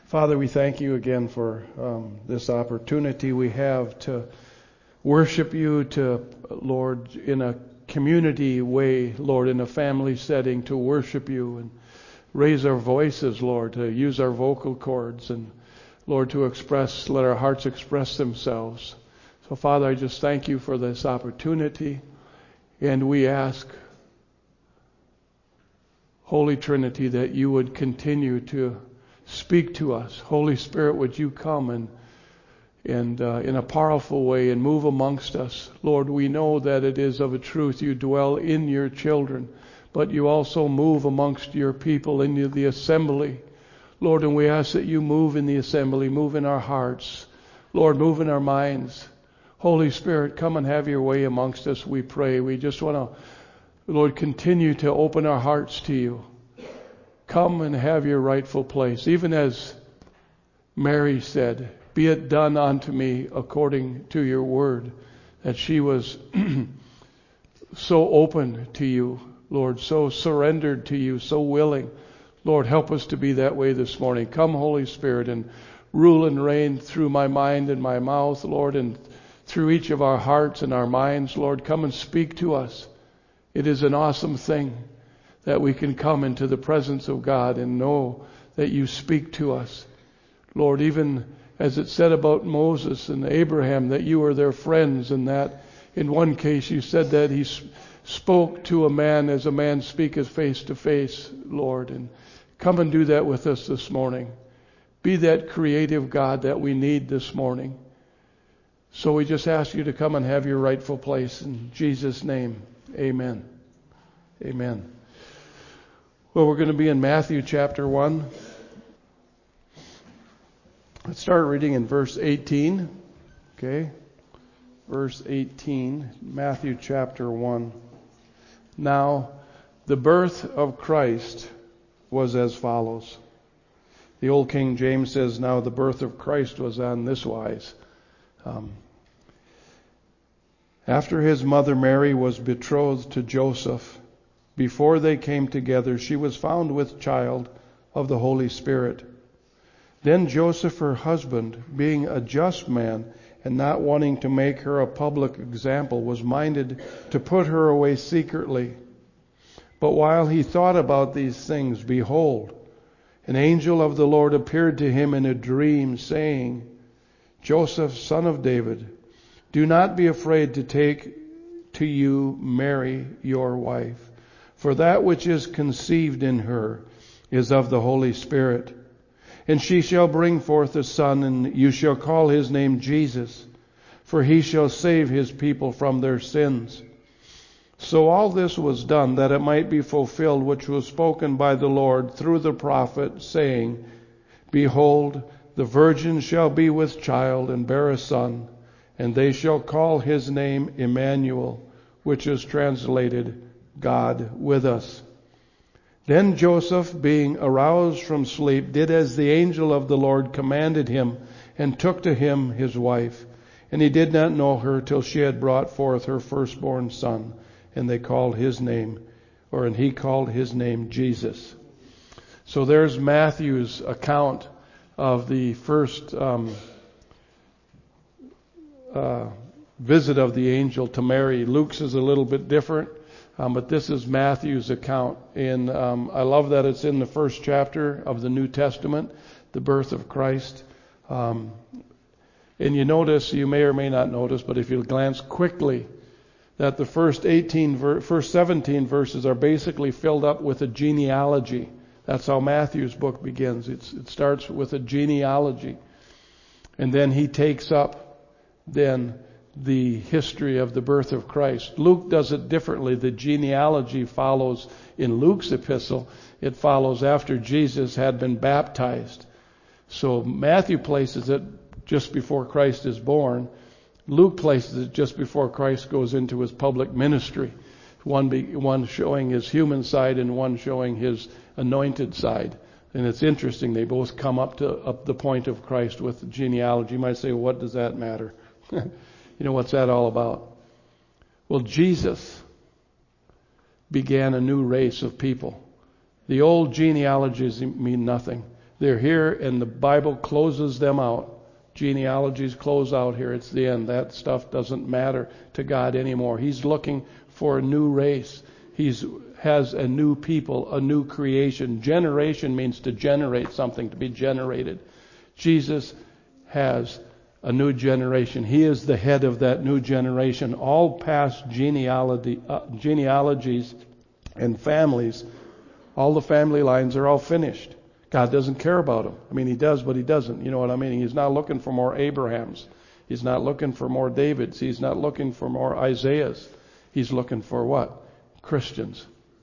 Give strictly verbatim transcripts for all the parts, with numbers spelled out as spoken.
Father, we thank you again for um, this opportunity we have to worship you, to, Lord, in a community way, Lord, in a family setting, to worship you and raise our voices, Lord, to use our vocal cords and, Lord, to express, let our hearts express themselves. So, Father, I just thank you for this opportunity, and we ask, Holy Trinity, that you would continue to speak to us. Holy Spirit, would you come and and uh, in a powerful way and move amongst us. Lord, we know that it is of a truth you dwell in your children, but you also move amongst your people in the assembly. Lord, and we ask that you move in the assembly, move in our hearts. Lord, move in our minds. Holy Spirit, come and have your way amongst us, we pray. We just want to, Lord, continue to open our hearts to you. Come and have your rightful place. Even as Mary said, be it done unto me according to your word. That she was so open to you, Lord, so surrendered to you, so willing. Lord, help us to be that way this morning. Come, Holy Spirit, and rule and reign through my mind and my mouth, Lord, and through each of our hearts and our minds. Lord, come and speak to us. It is an awesome thing that we can come into the presence of God and know that you speak to us. Lord, even as it said about Moses and Abraham, that you are their friends, and that in one case you said that he spoke to a man as a man speaketh face to face, Lord. And come and do that with us this morning. Be that creative God that we need this morning. So we just ask you to come and have your rightful place. In Jesus' name, amen. Amen. Well, we're going to be in Matthew chapter one. Let's start reading in verse eighteen. Okay. Verse eighteen, Matthew chapter one. Now, the birth of Christ was as follows. The old King James says, now the birth of Christ was on this wise. Um, after his mother Mary was betrothed to Joseph, before they came together, she was found with child of the Holy Spirit. Then Joseph, her husband, being a just man and not wanting to make her a public example, was minded to put her away secretly. But while he thought about these things, behold, an angel of the Lord appeared to him in a dream, saying, Joseph, son of David, do not be afraid to take to you Mary, your wife, for that which is conceived in her is of the Holy Spirit. And she shall bring forth a son, and you shall call his name Jesus, for he shall save his people from their sins. So all this was done that it might be fulfilled which was spoken by the Lord through the prophet, saying, Behold, the virgin shall be with child and bear a son, and they shall call his name Emmanuel, which is translated God with us. Then Joseph, being aroused from sleep, did as the angel of the Lord commanded him, and took to him his wife. And he did not know her till she had brought forth her firstborn son, and they called his name, or and he called his name Jesus. So there's Matthew's account of the first um, uh, visit of the angel to Mary. Luke's is a little bit different. Um, but this is Matthew's account. And um, I love that it's in the first chapter of the New Testament, the birth of Christ. Um, and you notice, you may or may not notice, but if you glance quickly, that the first eighteen, ver- first seventeen verses are basically filled up with a genealogy. That's how Matthew's book begins. It's, it starts with a genealogy. And then he takes up then the history of the birth of Christ. Luke does it differently. The genealogy follows in Luke's epistle. It follows after Jesus had been baptized. So Matthew places it just before Christ is born. Luke places it just before Christ goes into his public ministry. One, be, one showing his human side and one showing his anointed side. And it's interesting. They both come up to up the point of Christ with the genealogy. You might say, well, what does that matter? You know, what's that all about? Well, Jesus began a new race of people. The old genealogies mean nothing. They're here, and the Bible closes them out. Genealogies close out here. It's the end. That stuff doesn't matter to God anymore. He's looking for a new race. He's has a new people, a new creation. Generation means to generate something, to be generated. Jesus has a new generation. He is the head of that new generation. All past genealogy, uh, genealogies and families, all the family lines are all finished. God doesn't care about them. I mean, He does, but He doesn't. You know what I mean? He's not looking for more Abrahams. He's not looking for more Davids. He's not looking for more Isaiahs. He's looking for what? Christians.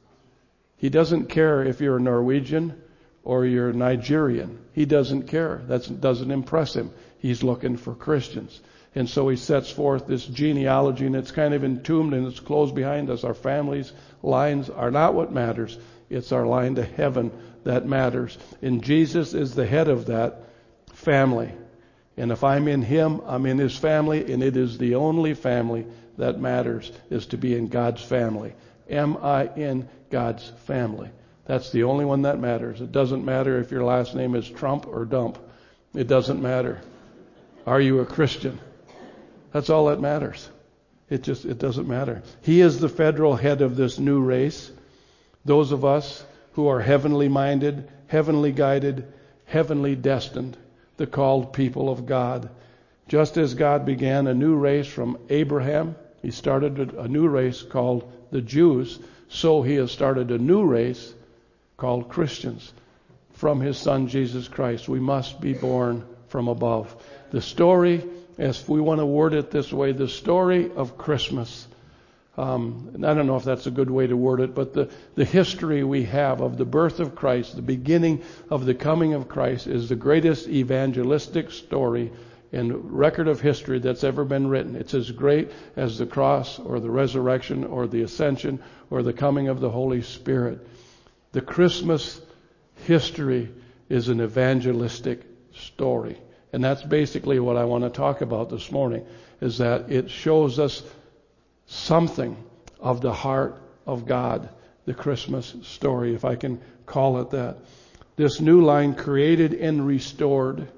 He doesn't care if you're a Norwegian or you're Nigerian. He doesn't care. That doesn't impress Him. He's looking for Christians. And so He sets forth this genealogy, and it's kind of entombed and it's closed behind us. Our families' lines are not what matters. It's our line to heaven that matters. And Jesus is the head of that family. And if I'm in Him, I'm in His family, and it is the only family that matters, is to be in God's family. Am I in God's family? That's the only one that matters. It doesn't matter if your last name is Trump or Dump. It doesn't matter. Are you a Christian? That's all that matters. It just, it doesn't matter. He is the federal head of this new race. Those of us who are heavenly minded, heavenly guided, heavenly destined, the called people of God. Just as God began a new race from Abraham, He started a new race called the Jews, so He has started a new race called Christians from His Son Jesus Christ. We must be born from above. The story, if we want to word it this way, the story of Christmas. Um, and I don't know if that's a good way to word it, but the, the history we have of the birth of Christ, the beginning of the coming of Christ, is the greatest evangelistic story and record of history that's ever been written. It's as great as the cross or the resurrection or the ascension or the coming of the Holy Spirit. The Christmas history is an evangelistic story. And that's basically what I want to talk about this morning, is that it shows us something of the heart of God, the Christmas story, if I can call it that. This new line, created and restored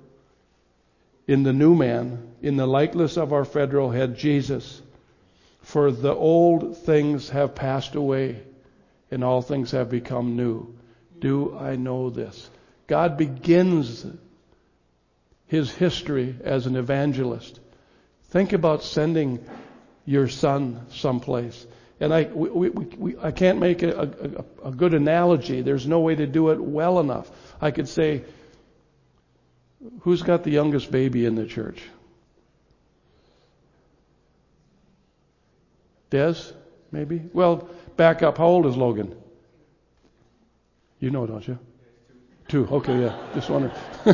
in the new man, in the likeness of our federal head, Jesus. For the old things have passed away, and all things have become new. Do I know this? God begins His history as an evangelist. Think about sending your son someplace. And I, we, we, we, I can't make a, a, a good analogy. There's no way to do it well enough. I could say, who's got the youngest baby in the church? Des, maybe? Well, back up. How old is Logan? You know, don't you? Two. Okay, yeah. Just wondering.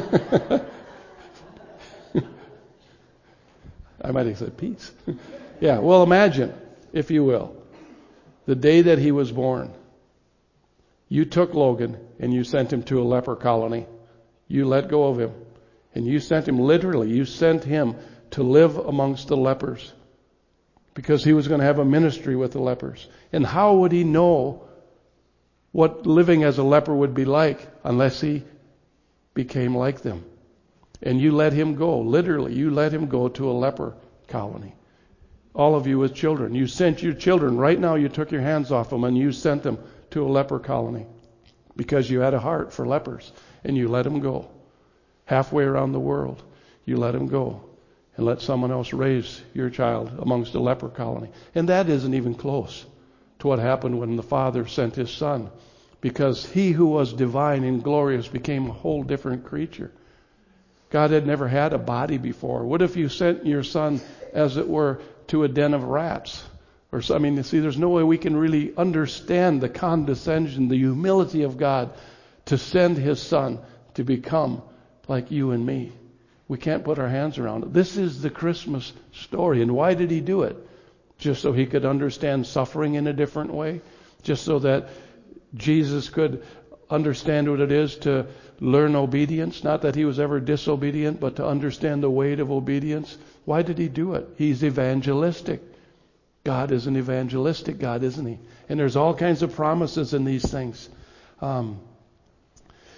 I might have said peace. Yeah, well, imagine, if you will, the day that he was born. You took Logan and you sent him to a leper colony. You let go of him. And you sent him, literally, you sent him to live amongst the lepers. Because he was going to have a ministry with the lepers. And how would he know what living as a leper would be like unless he became like them? And you let him go, literally, you let him go to a leper colony. All of you with children. You sent your children, right now you took your hands off them and you sent them to a leper colony. Because you had a heart for lepers. And you let them go. Halfway around the world, you let them go. And let someone else raise your child amongst a leper colony. And that isn't even close to what happened when the Father sent His Son. Because He who was divine and glorious became a whole different creature. God had never had a body before. What if you sent your Son, as it were, to a den of rats? Or so, I mean, you see, there's no way we can really understand the condescension, the humility of God to send His Son to become like you and me. We can't put our hands around it. This is the Christmas story. And why did He do it? Just so He could understand suffering in a different way? Just so that Jesus could understand what it is to learn obedience? Not that He was ever disobedient, but to understand the weight of obedience. Why did He do it? He's evangelistic. God is an evangelistic God, isn't He? And there's all kinds of promises in these things. Um,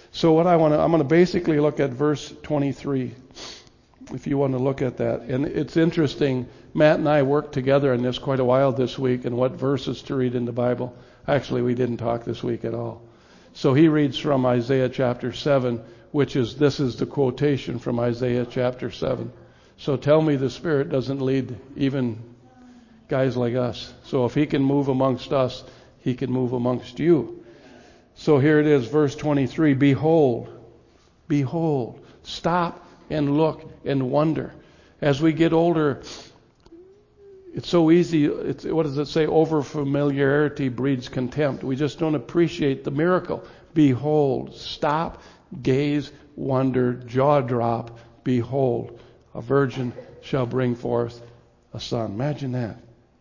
So what I want to, I'm going to basically look at verse twenty-three, if you want to look at that. And it's interesting, Matt and I worked together on this quite a while this week and what verses to read in the Bible. Actually, we didn't talk this week at all. So he reads from Isaiah chapter seven, which is, this is the quotation from Isaiah chapter seven. So tell me the Spirit doesn't lead even guys like us. So if he can move amongst us, he can move amongst you. So here it is, verse twenty-three. Behold, behold, stop and look and wonder. As we get older, it's so easy. It's, what does it say? Over familiarity breeds contempt. We just don't appreciate the miracle. Behold, stop, gaze, wonder, jaw drop. Behold, a virgin shall bring forth a son. Imagine that.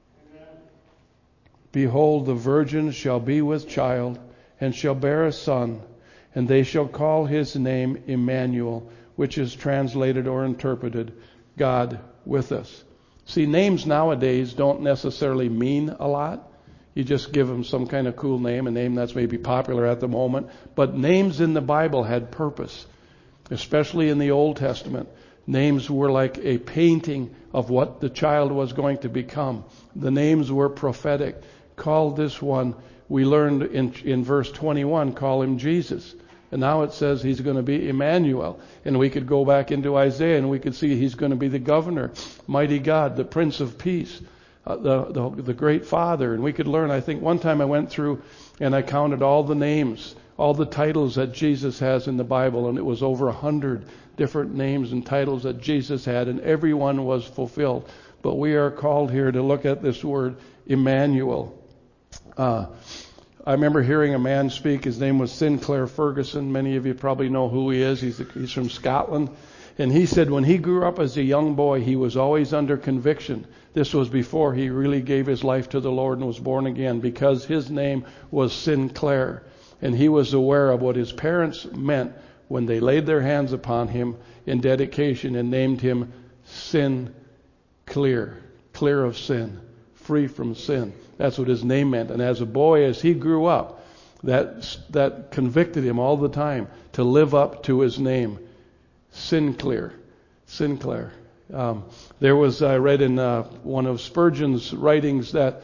Behold, the virgin shall be with child, and shall bear a son, and they shall call his name Emmanuel, which is translated or interpreted, God with us. See, names nowadays don't necessarily mean a lot. You just give them some kind of cool name, a name that's maybe popular at the moment. But names in the Bible had purpose, especially in the Old Testament. Names were like a painting of what the child was going to become. The names were prophetic. Call this one, we learned in, in verse twenty-one, call him Jesus. And now it says he's going to be Emmanuel. And we could go back into Isaiah and we could see he's going to be the governor, mighty God, the Prince of Peace, uh, the, the the great Father. And we could learn, I think one time I went through and I counted all the names, all the titles that Jesus has in the Bible, and it was over a hundred different names and titles that Jesus had, and every one was fulfilled. But we are called here to look at this word, Emmanuel. Uh, I remember hearing a man speak. His name was Sinclair Ferguson. Many of you probably know who he is. He's, he's from Scotland. And he said when he grew up as a young boy, he was always under conviction. This was before he really gave his life to the Lord and was born again, because his name was Sinclair. And he was aware of what his parents meant when they laid their hands upon him in dedication and named him Sin Clear, clear of sin, free from sin. That's what his name meant. And as a boy, as he grew up, that that convicted him all the time to live up to his name, Sinclair. Sinclair. Um, there was, I read in uh, one of Spurgeon's writings that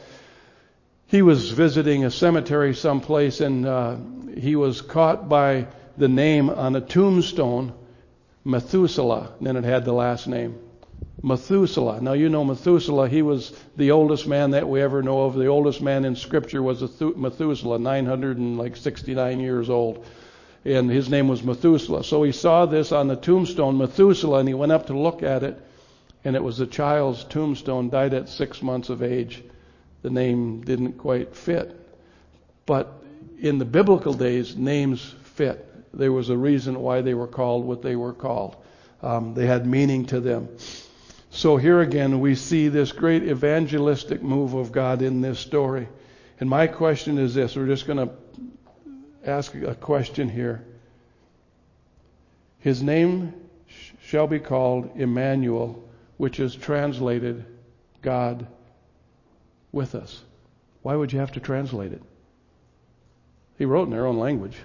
he was visiting a cemetery someplace, and uh, he was caught by the name on a tombstone, Methuselah. And then it had the last name, Methuselah. Now you know Methuselah, he was the oldest man that we ever know of. The oldest man in Scripture was Methuselah, nine hundred sixty-nine years old. And his name was Methuselah. So he saw this on the tombstone, Methuselah, and he went up to look at it. And it was a child's tombstone, died at six months of age. The name didn't quite fit. But in the biblical days, names fit. There was a reason why they were called what they were called. Um, they had meaning to them. So here again, we see this great evangelistic move of God in this story. And my question is this. We're just going to ask a question here. His name sh- shall be called Emmanuel, which is translated God with us. Why would you have to translate it? He wrote in their own language.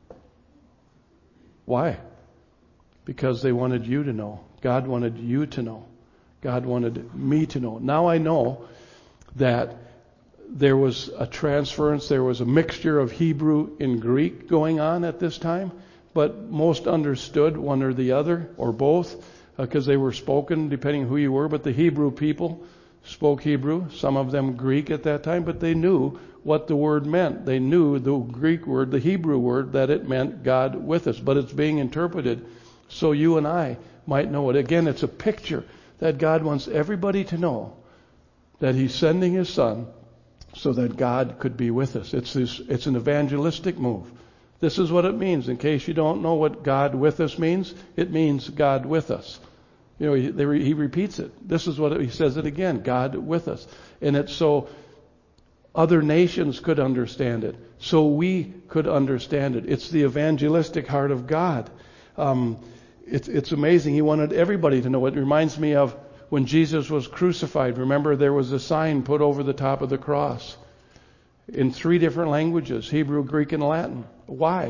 Why? Because they wanted you to know. God wanted you to know. God wanted me to know. Now I know that there was a transference, there was a mixture of Hebrew and Greek going on at this time, but most understood one or the other, or both, because uh, they were spoken depending who you were. But the Hebrew people spoke Hebrew, some of them Greek at that time, but they knew what the word meant. They knew the Greek word, the Hebrew word, that it meant God with us. But it's being interpreted so you and I might know it. Again, it's a picture that God wants everybody to know that He's sending His Son so that God could be with us. It's this, it's an evangelistic move. This is what it means. In case you don't know what God with us means, it means God with us. You know, he, they, he repeats it. This is what it, he says it again, God with us. And it's so other nations could understand it. So we could understand it. It's the evangelistic heart of God. Um, it's, it's amazing. He wanted everybody to know. It reminds me of when Jesus was crucified. Remember, there was a sign put over the top of the cross in three different languages, Hebrew, Greek, and Latin. Why?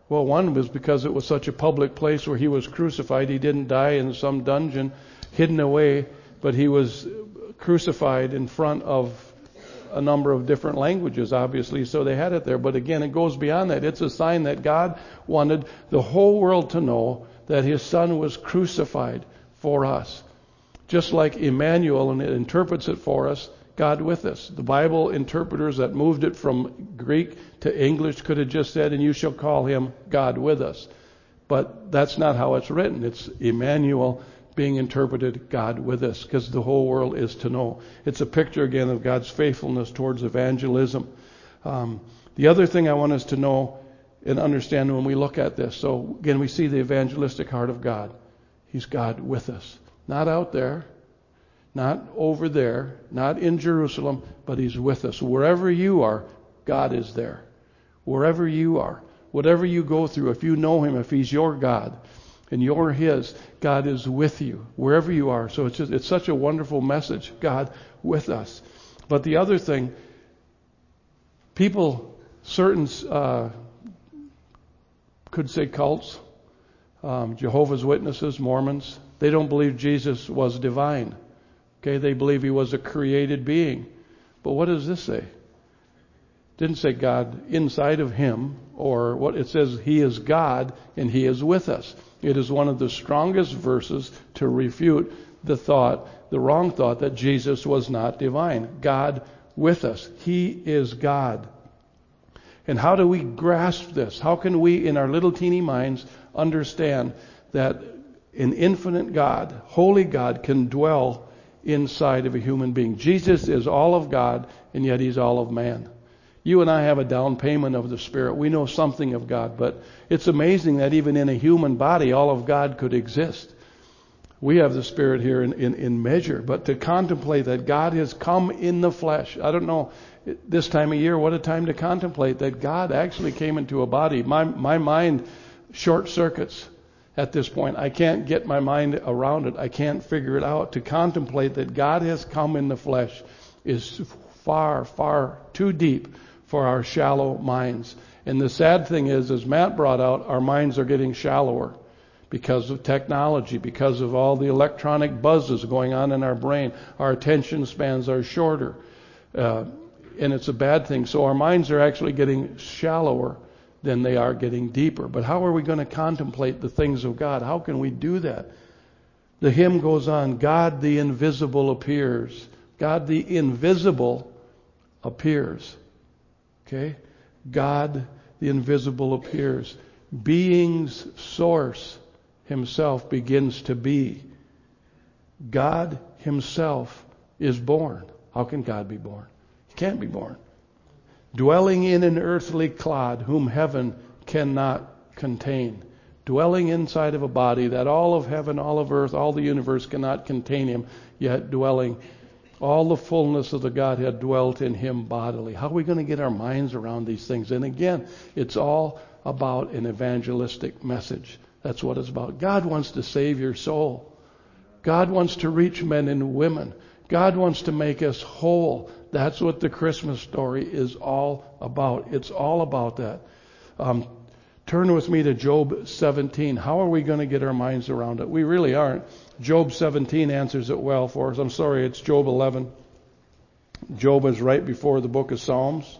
Well, one was because it was such a public place where he was crucified. He didn't die in some dungeon hidden away, but he was crucified in front of a number of different languages, obviously, so they had it there. But again, it goes beyond that. It's a sign that God wanted the whole world to know that his son was crucified for us. Just like Emmanuel, and it interprets it for us, God with us. The Bible interpreters that moved it from Greek to English could have just said, and you shall call him God with us. But that's not how it's written. It's Emmanuel being interpreted God with us, because the whole world is to know. It's a picture again of God's faithfulness towards evangelism. Um, the other thing I want us to know and understand when we look at this, so again we see the evangelistic heart of God. He's God with us. Not out there, not over there, not in Jerusalem, but he's with us. Wherever you are, God is there. Wherever you are, whatever you go through, if you know him, if he's your God, and you're his, God is with you wherever you are. So it's just, it's such a wonderful message, God with us. But the other thing, people, certain uh, could say cults, um, Jehovah's Witnesses, Mormons, they don't believe Jesus was divine. Okay, they believe he was a created being. But what does this say? It didn't say God inside of him, or what it says, he is God and he is with us. It is one of the strongest verses to refute the thought, the wrong thought that Jesus was not divine. God with us. He is God. And how do we grasp this? How can we, in our little teeny minds, understand that an infinite God, holy God, can dwell inside of a human being? Jesus is all of God, and yet he's all of man. You and I have a down payment of the Spirit. We know something of God, but it's amazing that even in a human body, all of God could exist. We have the Spirit here in, in, in measure, but to contemplate that God has come in the flesh. I don't know, this time of year, what a time to contemplate that God actually came into a body. My, my mind short circuits at this point. I can't get my mind around it. I can't figure it out. To contemplate that God has come in the flesh is far, far too deep for our shallow minds. And the sad thing is, as Matt brought out, our minds are getting shallower because of technology, because of all the electronic buzzes going on in our brain. Our attention spans are shorter. Uh, and it's a bad thing. So our minds are actually getting shallower than they are getting deeper. But how are we going to contemplate the things of God? How can we do that? The hymn goes on, God the invisible appears. God the invisible appears. Okay? God the invisible appears. Being's source himself begins to be. God himself is born. How can God be born? He can't be born. Dwelling in an earthly clod whom heaven cannot contain. Dwelling inside of a body that all of heaven, all of earth, all the universe cannot contain him, yet dwelling. All the fullness of the Godhead dwelt in him bodily. How are we going to get our minds around these things? And again, it's all about an evangelistic message. That's what it's about. God wants to save your soul. God wants to reach men and women. God wants to make us whole. That's what the Christmas story is all about. It's all about that. Um, turn with me to Job seventeen. How are we going to get our minds around it? We really aren't. Job seventeen answers it well for us. I'm sorry, it's Job eleven. Job is right before the book of Psalms.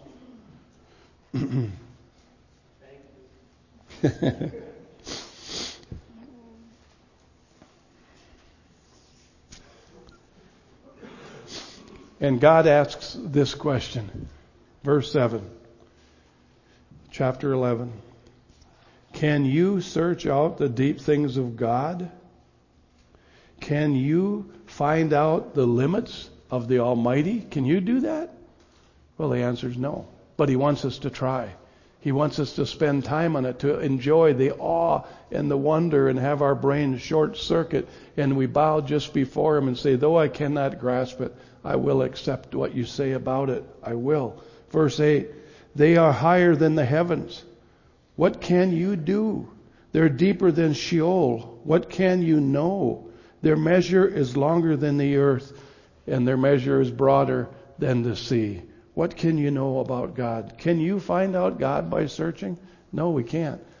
And God asks this question. Verse seven. Chapter eleven. Can you search out the deep things of God? Can you find out the limits of the Almighty? Can you do that? Well, the answer is no. But he wants us to try. He wants us to spend time on it, to enjoy the awe and the wonder and have our brains short circuit. And we bow just before him and say, though I cannot grasp it, I will accept what you say about it. I will. Verse eight, they are higher than the heavens. What can you do? They're deeper than Sheol. What can you know? Their measure is longer than the earth, and their measure is broader than the sea. What can you know about God? Can you find out God by searching? No, we can't.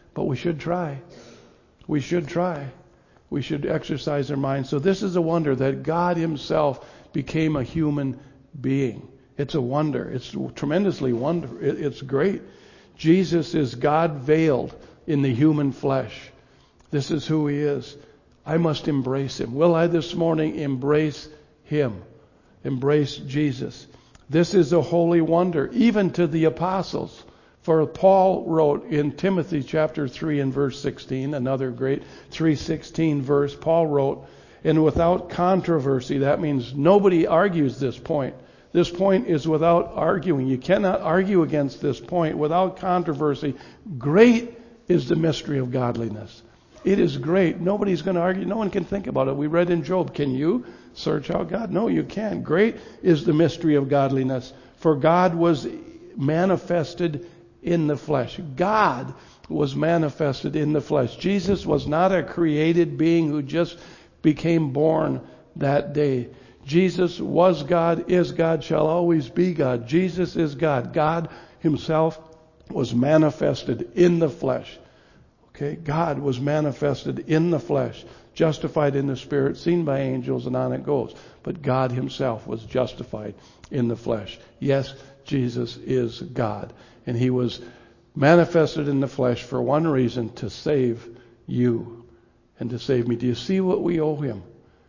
But we should try. We should try. We should exercise our minds. So this is a wonder that God himself became a human being. It's a wonder. It's tremendously wonder. It's great. Jesus is God veiled in the human flesh. This is who he is. I must embrace him. Will I this morning embrace him? Embrace Jesus. This is a holy wonder, even to the apostles. For Paul wrote in Timothy chapter three and verse sixteen, another great three sixteen verse, Paul wrote, and without controversy, that means nobody argues this point. This point is without arguing. You cannot argue against this point without controversy. Great is the mystery of godliness. It is great. Nobody's going to argue. No one can think about it. We read in Job, can you search out God? No, you can't. Great is the mystery of godliness. For God was manifested in the flesh. God was manifested in the flesh. Jesus was not a created being who just became born that day. Jesus was God, is God, shall always be God. Jesus is God. God himself was manifested in the flesh. Okay, God was manifested in the flesh, justified in the Spirit, seen by angels, and on it goes. But God himself was justified in the flesh. Yes, Jesus is God. And he was manifested in the flesh for one reason, to save you and to save me. Do you see what we owe him?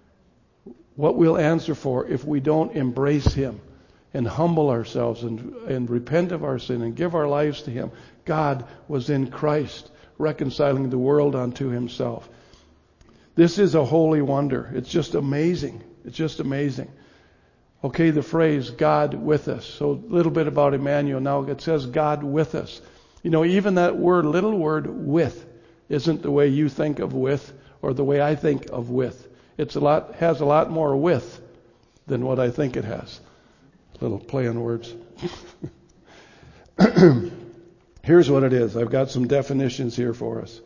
What we'll answer for if we don't embrace him and humble ourselves and, and repent of our sin and give our lives to him. God was in Christ, reconciling the world unto himself. This is a holy wonder. It's just amazing. It's just amazing. Okay, the phrase God with us. So a little bit about Emmanuel. Now it says God with us. You know, even that word, little word with, isn't the way you think of with or the way I think of with. It's a lot, has a lot more with than what I think it has. A little play on words. Here's what it is. I've got some definitions here for us.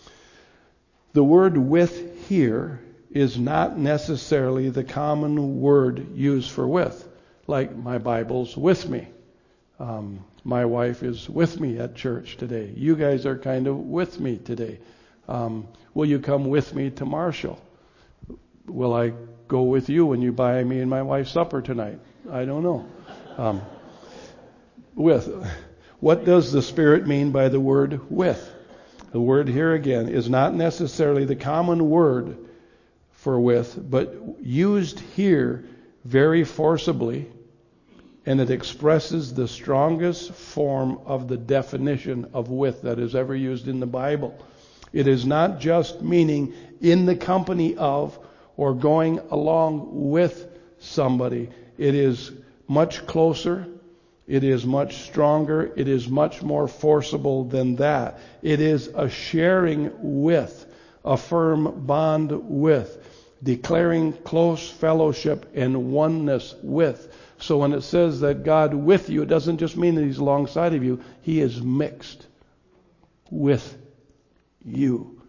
The word with here is not necessarily the common word used for with. Like my Bible's with me. Um, my wife is with me at church today. You guys are kind of with me today. Um, will you come with me to Marshall? Will I go with you when you buy me and my wife supper tonight? I don't know. Um, with. What does the Spirit mean by the word with? The word here again is not necessarily the common word for with, but used here very forcibly, and it expresses the strongest form of the definition of with that is ever used in the Bible. It is not just meaning in the company of or going along with somebody. It is much closer. It is much stronger. It is much more forcible than that. It is a sharing with, a firm bond with, declaring close fellowship and oneness with. So when it says that God with you, it doesn't just mean that he's alongside of you. He is mixed with you.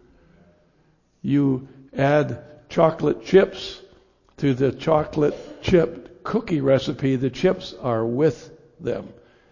You add chocolate chips to the chocolate chip cookie recipe. The chips are with them.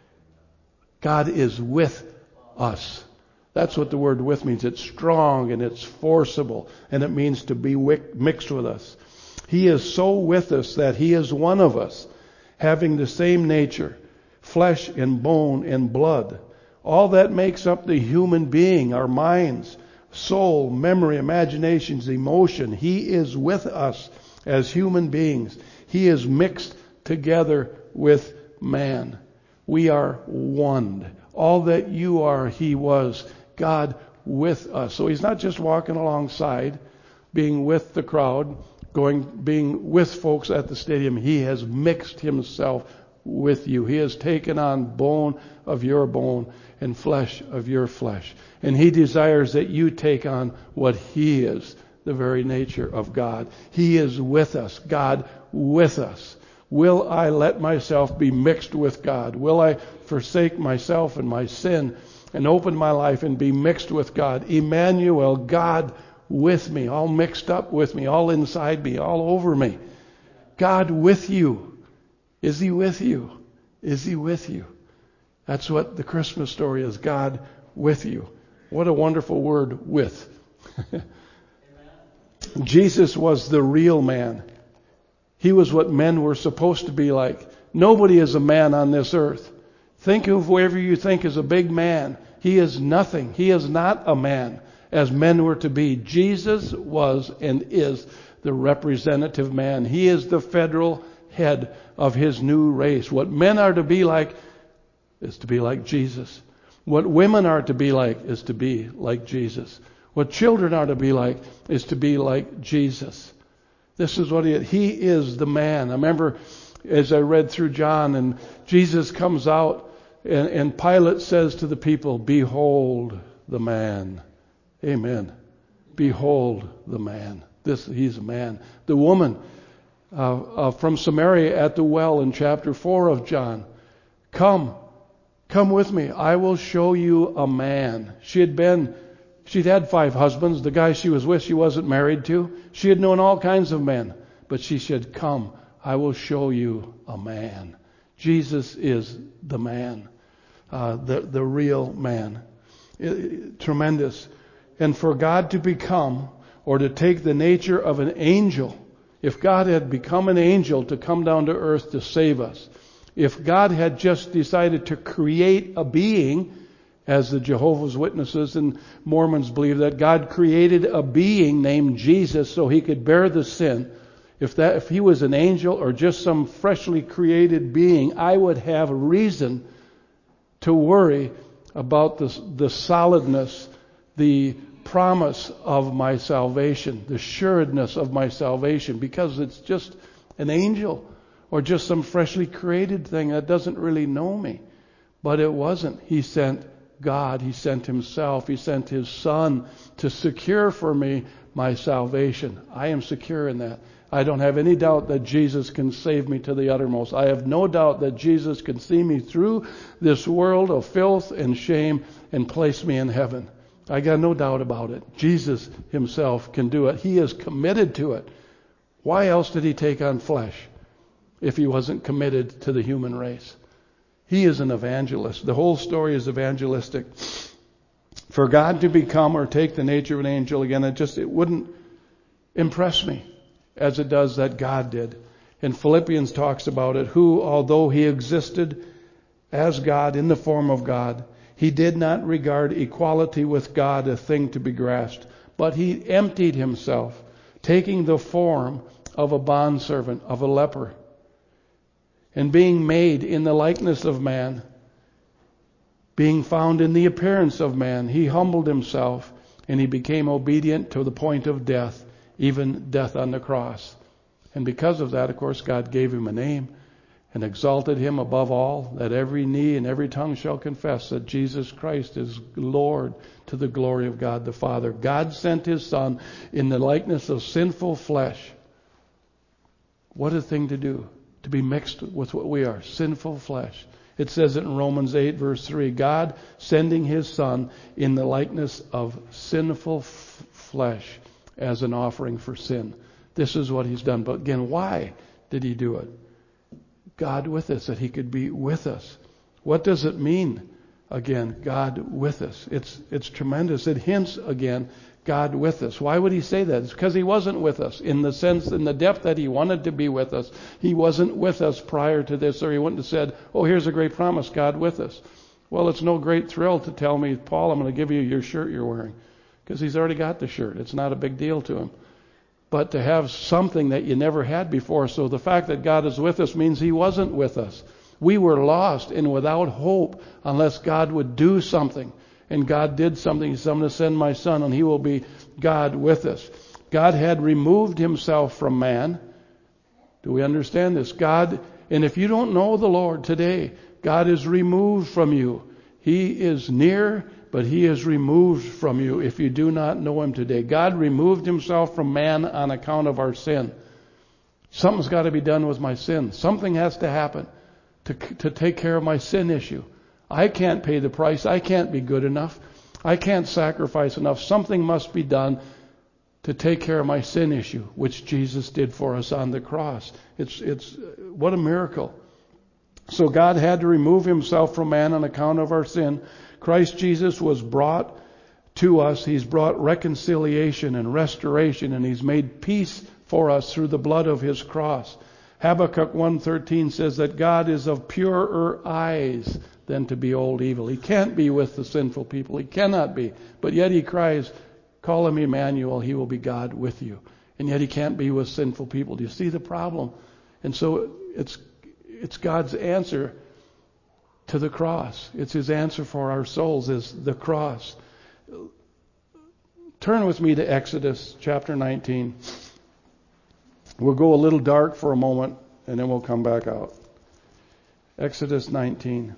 God is with us. That's what the word with means. It's strong and it's forcible, and it means to be mixed with us. He is so with us that he is one of us, having the same nature, flesh and bone and blood. All that makes up the human being, our minds, soul, memory, imaginations, emotion. He is with us as human beings. He is mixed together with man. We are one. All that you are, he was. God with us. So he's not just walking alongside, being with the crowd, going, being with folks at the stadium. He has mixed himself with you. He has taken on bone of your bone and flesh of your flesh. And he desires that you take on what he is, the very nature of God. He is with us. God with us. Will I let myself be mixed with God? Will I forsake myself and my sin and open my life and be mixed with God? Emmanuel, God with me, all mixed up with me, all inside me, all over me. God with you. Is he with you? Is he with you? That's what the Christmas story is. God with you. What a wonderful word, with. Jesus was the real man. He was what men were supposed to be like. Nobody is a man on this earth. Think of whoever you think is a big man. He is nothing. He is not a man as men were to be. Jesus was and is the representative man. He is the federal head of his new race. What men are to be like is to be like Jesus. What women are to be like is to be like Jesus. What children are to be like is to be like Jesus. This is what he is. He is the man. I remember as I read through John, and Jesus comes out, and, and Pilate says to the people, "Behold the man." Amen. Behold the man. This, he's a man. The woman uh, uh, from Samaria at the well in chapter four of John. Come, come with me. I will show you a man. She had been, she'd had five husbands. The guy she was with, she wasn't married to. She had known all kinds of men. But she said, "Come, I will show you a man." Jesus is the man, uh, the, the real man. It, it, tremendous. And for God to become, or to take the nature of an angel, if God had become an angel to come down to earth to save us, if God had just decided to create a being, as the Jehovah's Witnesses and Mormons believe that God created a being named Jesus so he could bear the sin, if that, if he was an angel or just some freshly created being, I would have a reason to worry about the, the solidness, the promise of my salvation, the sureness of my salvation, because it's just an angel or just some freshly created thing that doesn't really know me. But it wasn't. He sent God. He sent himself. He sent his Son to secure for me my salvation. I am secure in that. I don't have any doubt that Jesus can save me to the uttermost. I have no doubt that Jesus can see me through this world of filth and shame and place me in heaven. I got no doubt about it. Jesus himself can do it. He is committed to it. Why else did he take on flesh if he wasn't committed to the human race? He is an evangelist. The whole story is evangelistic. For God to become or take the nature of an angel again, it just, it wouldn't impress me as it does that God did. And Philippians talks about it, who, although he existed as God in the form of God, he did not regard equality with God a thing to be grasped, but he emptied himself, taking the form of a bondservant, of a leper. And being made in the likeness of man, being found in the appearance of man, he humbled himself and he became obedient to the point of death, even death on the cross. And because of that, of course, God gave him a name and exalted him above all, that every knee and every tongue shall confess that Jesus Christ is Lord, to the glory of God the Father. God sent his Son in the likeness of sinful flesh. What a thing to do, to be mixed with what we are, sinful flesh. It says it in Romans eight verse three, God sending his Son in the likeness of sinful f- flesh as an offering for sin. This is what he's done. But again, why did he do it? God with us, that he could be with us. What does it mean? Again, God with us. It's it's tremendous. It hints again, God with us. Why would he say that? It's because he wasn't with us in the sense, in the depth that he wanted to be with us. He wasn't with us prior to this, or he wouldn't have said, "Oh, here's a great promise, God with us." Well, it's no great thrill to tell me, "Paul, I'm going to give you your shirt you're wearing," because he's already got the shirt. It's not a big deal to him. But to have something that you never had before. So the fact that God is with us means he wasn't with us. We were lost and without hope unless God would do something. And God did something. He said, "I'm going to send my Son and he will be God with us." God had removed himself from man. Do we understand this? God, and if you don't know the Lord today, God is removed from you. He is near, but he is removed from you if you do not know him today. God removed himself from man on account of our sin. Something's got to be done with my sin. Something has to happen to, to take care of my sin issue. I can't pay the price. I can't be good enough. I can't sacrifice enough. Something must be done to take care of my sin issue, which Jesus did for us on the cross. It's, it's, what a miracle. So God had to remove himself from man on account of our sin. Christ Jesus was brought to us. He's brought reconciliation and restoration, and He's made peace for us through the blood of His cross. Habakkuk one thirteen says that God is of purer eyes than to behold evil. He can't be with the sinful people. He cannot be. But yet He cries, call Him Emmanuel, He will be God with you. And yet He can't be with sinful people. Do you see the problem? And so it's it's God's answer to the cross. It's His answer for our souls is the cross. Turn with me to Exodus chapter nineteen. We'll go a little dark for a moment and then we'll come back out. Exodus nineteen.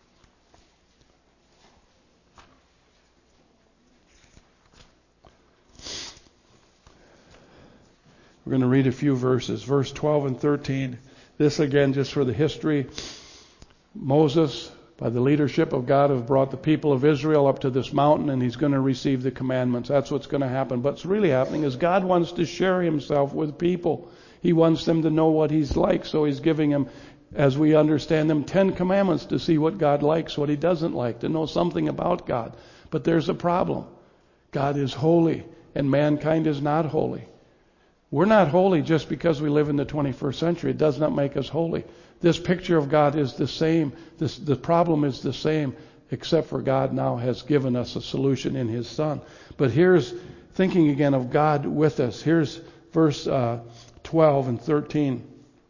We're going to read a few verses. Verse twelve and thirteen. This again just for the history. Moses, by the leadership of God, have brought the people of Israel up to this mountain, and he's going to receive the commandments. That's what's going to happen. But what's really happening is God wants to share Himself with people. He wants them to know what He's like. So He's giving them, as we understand them, Ten Commandments to see what God likes, what He doesn't like, to know something about God. But there's a problem. God is holy, and mankind is not holy. We're not holy just because we live in the twenty-first century. It does not make us holy. This picture of God is the same. This, the problem is the same, except for God now has given us a solution in His Son. But here's thinking again of God with us. Here's verse uh, twelve and thirteen.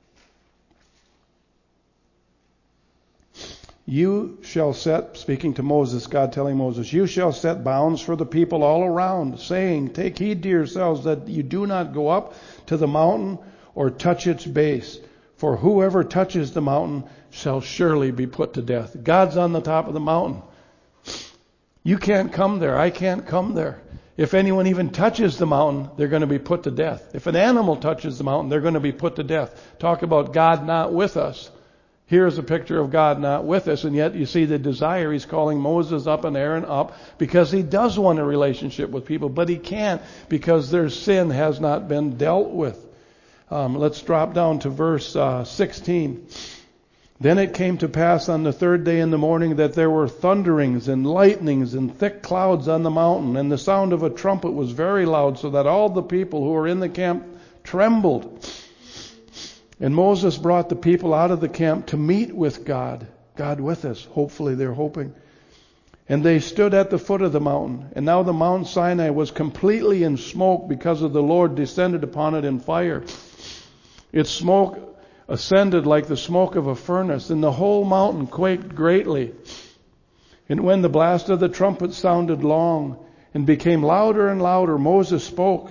You shall set, speaking to Moses, God telling Moses, you shall set bounds for the people all around, saying, take heed to yourselves that you do not go up to the mountain or touch its base. For whoever touches the mountain shall surely be put to death. God's on the top of the mountain. You can't come there. I can't come there. If anyone even touches the mountain, they're going to be put to death. If an animal touches the mountain, they're going to be put to death. Talk about God not with us. Here's a picture of God not with us, and yet you see the desire. He's calling Moses up and Aaron up because he does want a relationship with people, but he can't because their sin has not been dealt with. Um, let's drop down to verse uh, sixteen. Then it came to pass on the third day in the morning that there were thunderings and lightnings and thick clouds on the mountain, and the sound of a trumpet was very loud, so that all the people who were in the camp trembled. And Moses brought the people out of the camp to meet with God. God with us. Hopefully they're hoping. And they stood at the foot of the mountain. And now the Mount Sinai was completely in smoke because of the Lord descended upon it in fire. Its smoke ascended like the smoke of a furnace, and the whole mountain quaked greatly. And when the blast of the trumpet sounded long and became louder and louder, Moses spoke.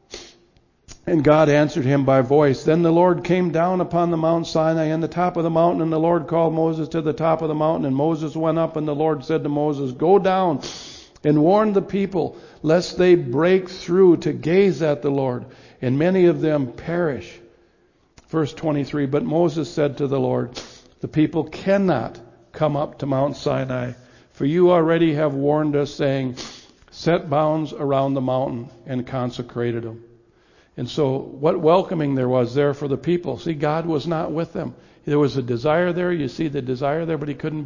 And God answered him by voice. Then the Lord came down upon the Mount Sinai on the top of the mountain, and the Lord called Moses to the top of the mountain. And Moses went up, and the Lord said to Moses, go down and warn the people, lest they break through to gaze at the Lord, and many of them perish. Verse twenty-three, but Moses said to the Lord, the people cannot come up to Mount Sinai, for you already have warned us, saying, set bounds around the mountain and consecrated them. And so what welcoming there was there for the people. See, God was not with them. There was a desire there. You see the desire there, but He couldn't.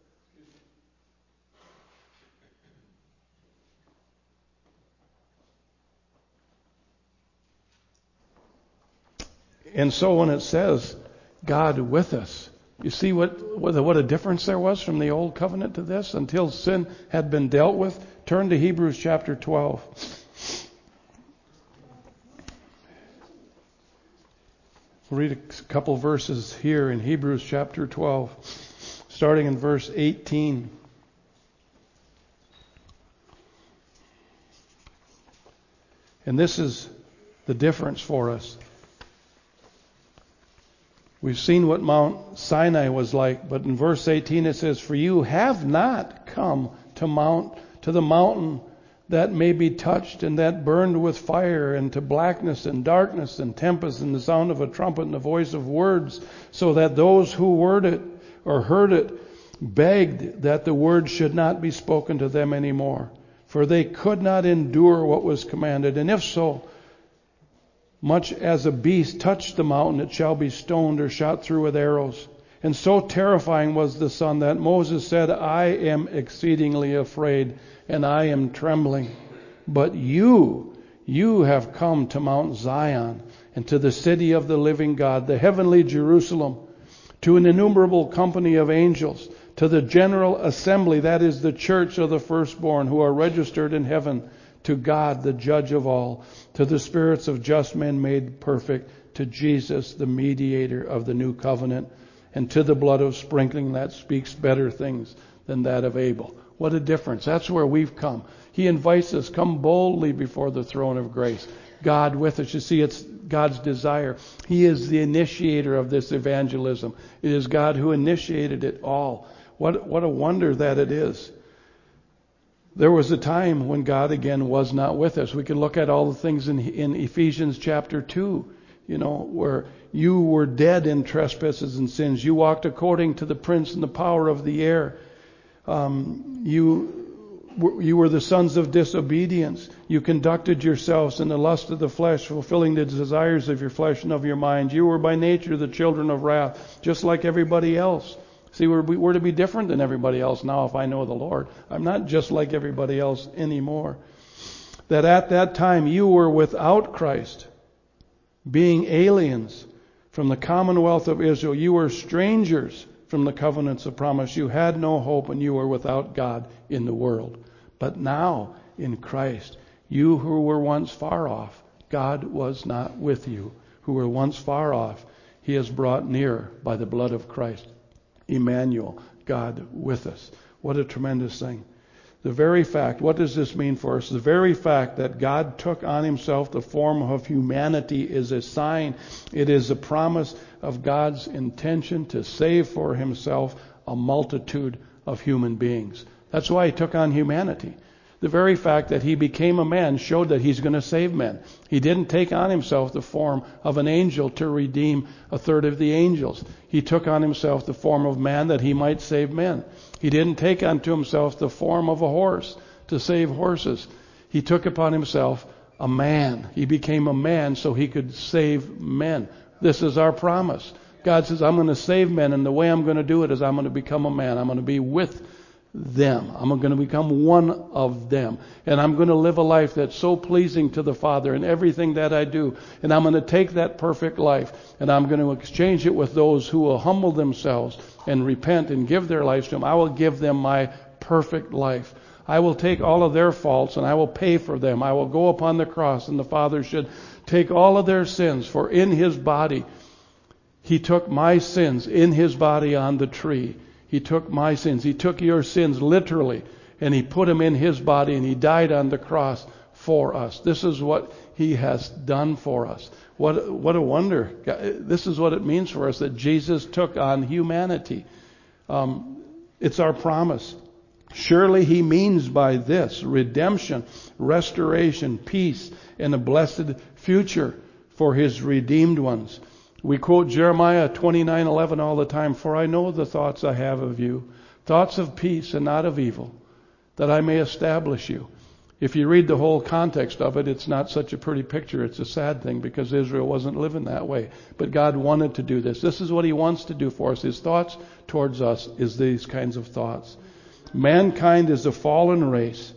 And so when it says God with us, you see what, what, what a difference there was from the old covenant to this until sin had been dealt with. Turn to Hebrews chapter twelve. We'll read a couple verses here in Hebrews chapter twelve, starting in verse eighteen. And this is the difference for us. We've seen what Mount Sinai was like, but in verse eighteen it says, for you have not come to mount to the mountain that may be touched and that burned with fire, and to blackness and darkness and tempest and the sound of a trumpet and the voice of words, so that those who heard it or heard it begged that the word should not be spoken to them anymore, for they could not endure what was commanded. And if so, much as a beast touched the mountain, it shall be stoned or shot through with arrows. And so terrifying was the sun that Moses said, I am exceedingly afraid. and I am trembling. But you, you have come to Mount Zion, and to the city of the living God, the heavenly Jerusalem, to an innumerable company of angels, to the general assembly, that is the church of the firstborn who are registered in heaven, to God, the judge of all, to the spirits of just men made perfect, to Jesus, the mediator of the new covenant, and to the blood of sprinkling that speaks better things than that of Abel. What a difference. That's where we've come. He invites us, come boldly before the throne of grace. God with us. You see, it's God's desire. He is the initiator of this evangelism. It is God who initiated it all. What, what a wonder that it is. There was a time when God again was not with us. We can look at all the things in, in Ephesians chapter two, you know, where you were dead in trespasses and sins. You walked according to the prince and the power of the air. Um, you You were the sons of disobedience. You conducted yourselves in the lust of the flesh, fulfilling the desires of your flesh and of your mind. You were by nature the children of wrath, just like everybody else. See, we're, we're to be different than everybody else now if I know the Lord. I'm not just like everybody else anymore. That at that time you were without Christ, being aliens from the commonwealth of Israel. You were strangers from the covenants of promise. You had no hope and you were without God in the world. But now, in Christ, you who were once far off, God was not with you. Who were once far off, He has brought near by the blood of Christ. Emmanuel, God with us. What a tremendous thing. The very fact, what does this mean for us? The very fact that God took on Himself the form of humanity is a sign. It is a promise of God's intention to save for Himself a multitude of human beings. That's why He took on humanity. The very fact that He became a man showed that He's going to save men. He didn't take on Himself the form of an angel to redeem a third of the angels. He took on Himself the form of man that He might save men. He didn't take unto Himself the form of a horse to save horses. He took upon Himself a man. He became a man so He could save men. This is our promise. God says, I'm going to save men, and the way I'm going to do it is I'm going to become a man. I'm going to be with them. I'm going to become one of them. And I'm going to live a life that's so pleasing to the Father in everything that I do. And I'm going to take that perfect life and I'm going to exchange it with those who will humble themselves and repent and give their lives to Him. I will give them my perfect life. I will take all of their faults and I will pay for them. I will go upon the cross, and the Father should take all of their sins, for in His body He took my sins in His body on the tree. He took my sins. He took your sins literally, and He put them in His body, and He died on the cross for us. This is what He has done for us. What, what a wonder. This is what it means for us that Jesus took on humanity. Um, it's our promise. Surely He means by this redemption, restoration, peace, and a blessed future for His redeemed ones. We quote Jeremiah twenty-nine eleven all the time. For I know the thoughts I have of you, thoughts of peace and not of evil, that I may establish you. If you read the whole context of it, it's not such a pretty picture. It's a sad thing because Israel wasn't living that way. But God wanted to do this. This is what He wants to do for us. His thoughts towards us is these kinds of thoughts. Mankind is a fallen race.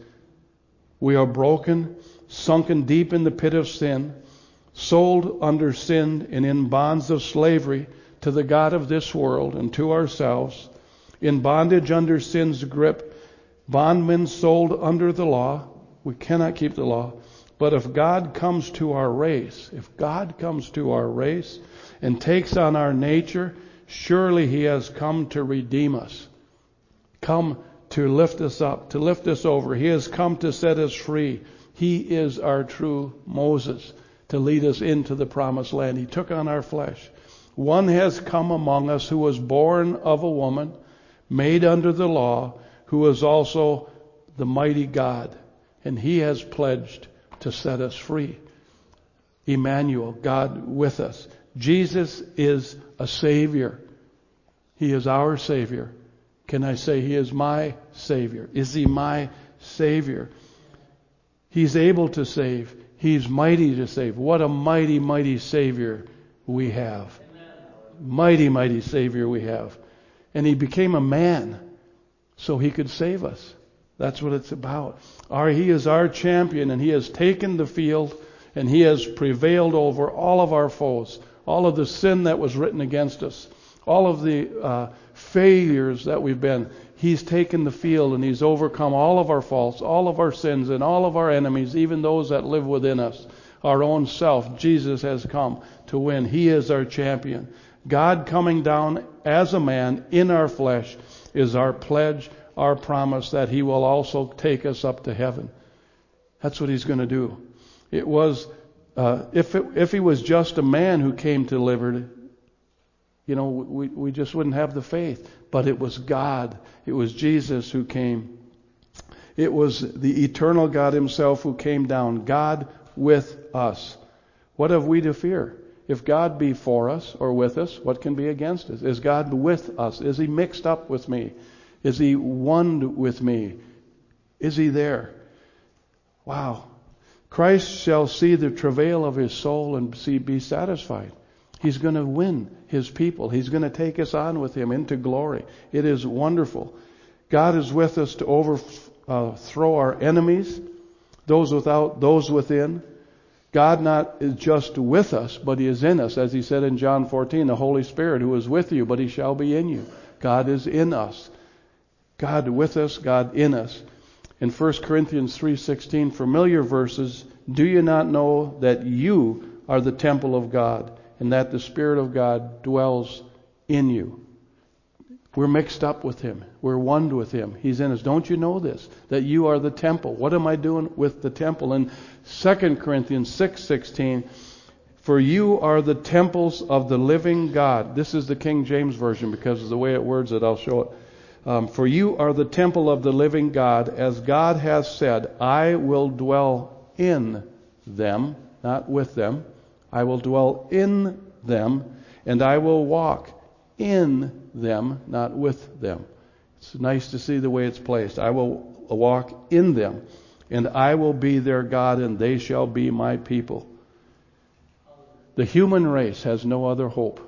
We are broken, sunken deep in the pit of sin, sold under sin and in bonds of slavery to the God of this world and to ourselves, in bondage under sin's grip, bondmen sold under the law. We cannot keep the law. But if God comes to our race, if God comes to our race and takes on our nature, surely He has come to redeem us, come to lift us up, to lift us over. He has come to set us free. He is our true Moses, to lead us into the promised land. He took on our flesh. One has come among us who was born of a woman, made under the law, who is also the mighty God. And He has pledged to set us free. Emmanuel, God with us. Jesus is a Savior. He is our Savior. Can I say He is my Savior? Is He my Savior? He's able to save. He's mighty to save. What a mighty, mighty Savior we have. Amen. Mighty, mighty Savior we have. And He became a man so He could save us. That's what it's about. Our, he is our champion, and He has taken the field, and He has prevailed over all of our foes, all of the sin that was written against us, all of the uh, failures that we've been. He's taken the field, and He's overcome all of our faults, all of our sins, and all of our enemies, even those that live within us. Our own self, Jesus has come to win. He is our champion. God coming down as a man in our flesh is our pledge, our promise that He will also take us up to heaven. That's what He's going to do. It was, uh, if it, if He was just a man who came to deliver, you know, we, we just wouldn't have the faith. But it was God. It was Jesus who came. It was the eternal God Himself who came down. God with us. What have we to fear? If God be for us or with us, what can be against us? Is God with us? Is He mixed up with me? Is He one with me? Is He there? Wow. Christ shall see the travail of His soul and see, be satisfied. He's going to win His people. He's going to take us on with Him into glory. It is wonderful. God is with us to overthrow our enemies, those without, those within. God not is just with us, but He is in us. As He said in John fourteen, the Holy Spirit who is with you, but He shall be in you. God is in us. God with us, God in us. In First Corinthians three sixteen, familiar verses, do you not know that you are the temple of God, and that the Spirit of God dwells in you? We're mixed up with Him. We're one with Him. He's in us. Don't you know this? That you are the temple. What am I doing with the temple? In Second Corinthians six sixteen, for you are the temples of the living God. This is the King James Version because of the way it words it. I'll show it. Um, for you are the temple of the living God, as God has said, I will dwell in them, not with them. I will dwell in them, and I will walk in them, not with them. It's nice to see the way it's placed. I will walk in them, and I will be their God, and they shall be my people. The human race has no other hope.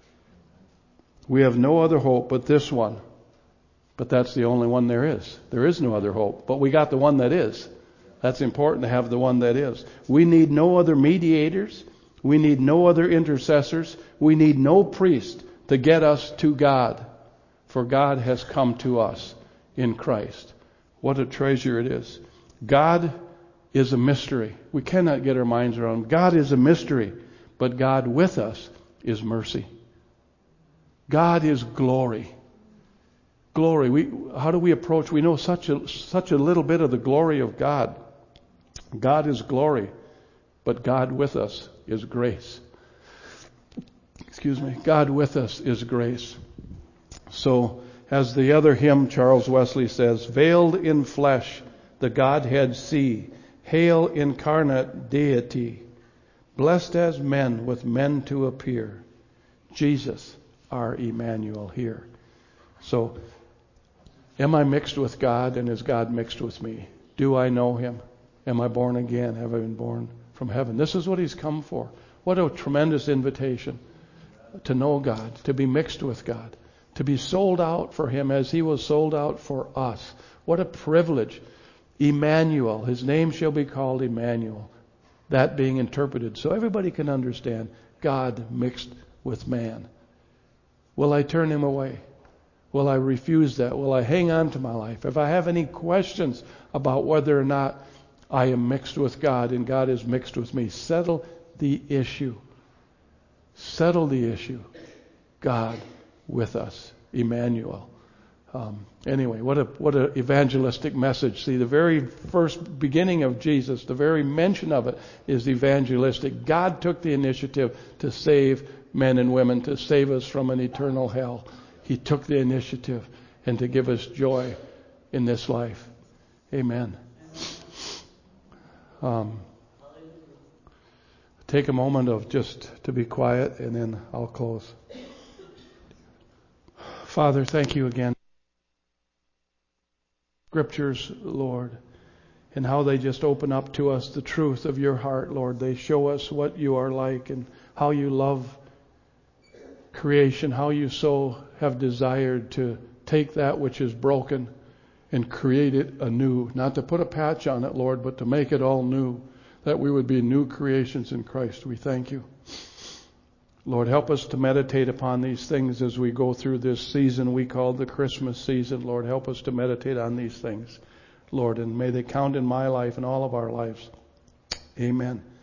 We have no other hope but this one. But that's the only one there is. There is no other hope. But we got the one that is. That's important to have the one that is. We need no other mediators. We need no other intercessors. We need no priest to get us to God. For God has come to us in Christ. What a treasure it is. God is a mystery. We cannot get our minds around him. God is a mystery. But God with us is mercy. God is glory. Glory. We, how do we approach? We know such a, such a little bit of the glory of God. God is glory, but God with us is grace. Excuse me. God with us is grace. So, as the other hymn, Charles Wesley says, veiled in flesh, the Godhead see. Hail incarnate deity. Blessed as men with men to appear. Jesus, our Emmanuel here. So, am I mixed with God, and is God mixed with me? Do I know Him? Am I born again? Have I been born from heaven? This is what He's come for. What a tremendous invitation to know God, to be mixed with God, to be sold out for Him as He was sold out for us. What a privilege. Emmanuel, His name shall be called Emmanuel. That being interpreted so everybody can understand God mixed with man. Will I turn Him away? Will I refuse that? Will I hang on to my life? If I have any questions about whether or not I am mixed with God and God is mixed with me, settle the issue. Settle the issue. God with us. Emmanuel. Um, anyway, what a what an evangelistic message. See, the very first beginning of Jesus, the very mention of it is evangelistic. God took the initiative to save men and women, to save us from an eternal hell. He took the initiative and to give us joy in this life. Amen. Um, take a moment of just to be quiet, and then I'll close. Father, thank you again. Scriptures, Lord, and how they just open up to us the truth of your heart, Lord. They show us what you are like and how you love creation, how you so have desired to take that which is broken and create it anew. Not to put a patch on it, Lord, but to make it all new, that we would be new creations in Christ. We thank you. Lord, help us to meditate upon these things as we go through this season we call the Christmas season. Lord, help us to meditate on these things, Lord, and may they count in my life and all of our lives. Amen.